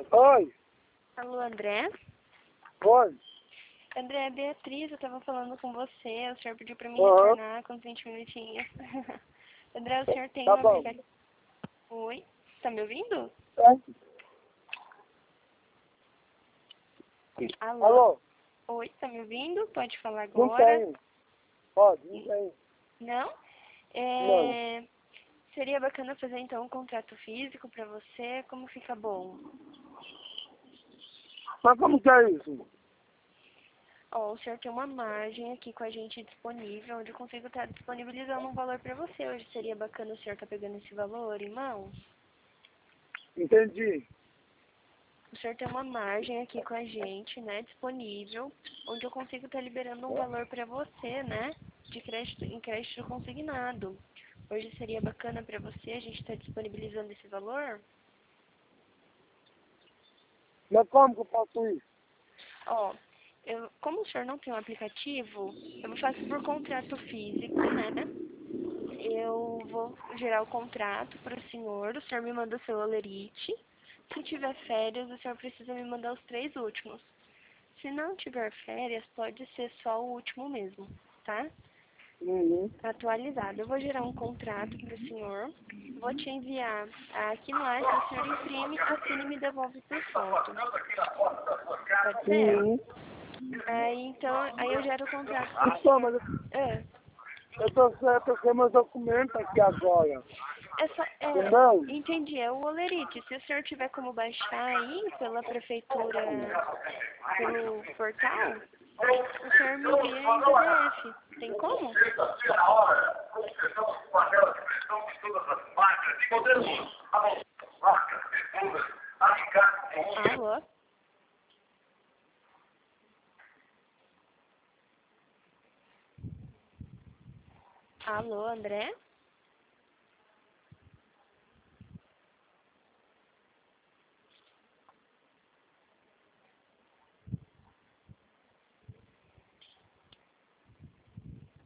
Oi, Alô, André? oi. André, é Beatriz, eu tava falando com você, o senhor pediu pra mim Aham, retornar com uns 20 minutinhos. André, o senhor tem tá um bom. aplicativo... Oi? Tá me ouvindo? Alô? Alô, Oi, tá me ouvindo? Pode falar não agora? tenho. Pode, não tenho. Não? Não. Seria bacana fazer então um contrato físico pra você, como fica bom? Mas como que é isso? Ó, o senhor tem uma margem aqui com a gente disponível, onde eu consigo estar disponibilizando um valor pra você. Hoje seria bacana o senhor estar pegando esse valor em mãos? Entendi. O senhor tem uma margem aqui com a gente, né, disponível, onde eu consigo estar liberando um valor para você, né, de crédito, em crédito consignado. Hoje seria bacana para você a gente estar disponibilizando esse valor? Mas como que eu faço isso? Ó, como o senhor não tem um aplicativo, eu faço por contrato físico, né? Eu vou gerar o contrato para o senhor me manda o seu holerite. Se tiver férias, o senhor precisa me mandar os 3 últimos. Se não tiver férias, pode ser só o último mesmo, tá? Uhum. Atualizado. Eu vou gerar um contrato para o senhor. Vou te enviar aqui no WhatsApp, o senhor imprime, assina e me devolve por foto. Pode ser? Uhum. Aí eu gero o contrato para o Então, mas senhor. É. eu tô com meus documentos aqui agora. Entendeu? Entendi, é o Olerite. Se o senhor tiver como baixar aí pela prefeitura, pelo portal, o senhor me envia em PDF. Tem como? Alô? Alô, André?